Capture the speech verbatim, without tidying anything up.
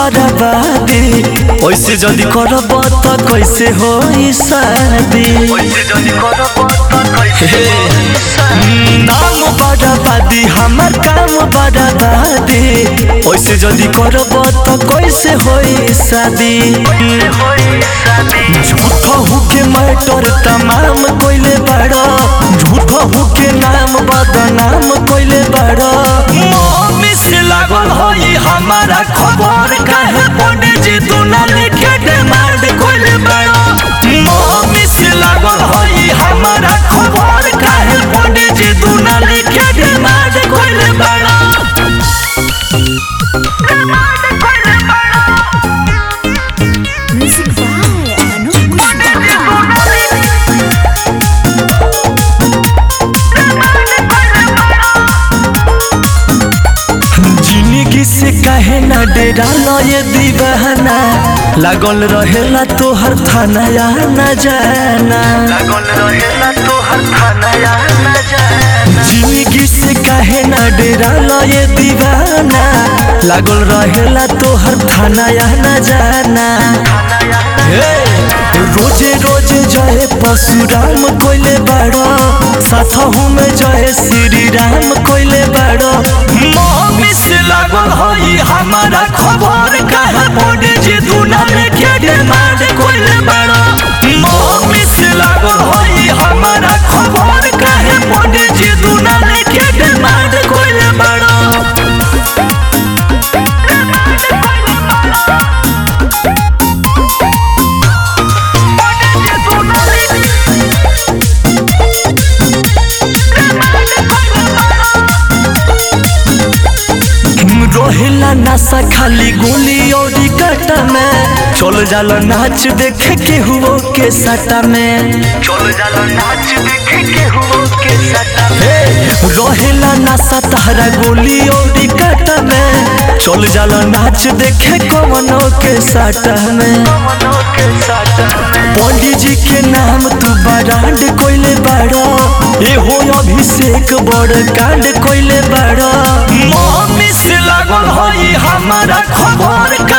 बराबादी ओइसे जदी करब त कैसे होई शादी नाम बराबादी हमर काम बराबादी ओइसे जदी करब त कैसे होई शादी झूठा हुके मैटर तमाम कोइले बड़ा झूठा हुके नाम बदनाम कोइले बड़ा मम्मी से लागल होई हमारा खबर काहे पंडित जी दुना लिखे डिमांड कोइले बड़ा मम्मी से लागल होई हमारा खबर काहे पंडित जी दुना लिखे डिमांड कोइले बड़ा से कहे ना डेरा लो ये दीवाना लागल रहेला तोहर थाना या न जाना लागल रहेला तोहर थाना या न जाना जिंदगी से कहे ना डेरा लो ये दीवाना लागल रहेला तोहर थाना या न जाना रोजे रोजे जय परशुराम कोइले बड़ो साथहु में जय श्री राम कोइले बड़ो मम्मी से लागल होई हमारा खबर काहे पंडित जी दुना लिखे डिमांड कोइले बड़ो मम्मी से लागल होई हमारा खबर काहे पंडित जी दुना लिखे डिमांड कोइले बड़ो रोहिला नशा खाली गोली और कटा में चल जाला नाच देखे के हुओ के सटा में चल जाला नाच देखे के हुओ के सटा में रोहिला नशा तहरा गोली और कटा में चल जाला नाच देखे कवनो के सटा में पंडित जी के नाम तू बरांड कोइले बड़ा ए हो अभिषेक बड़ कांड कोइले बड़ा मम्मी से लागल होई हमारा खबर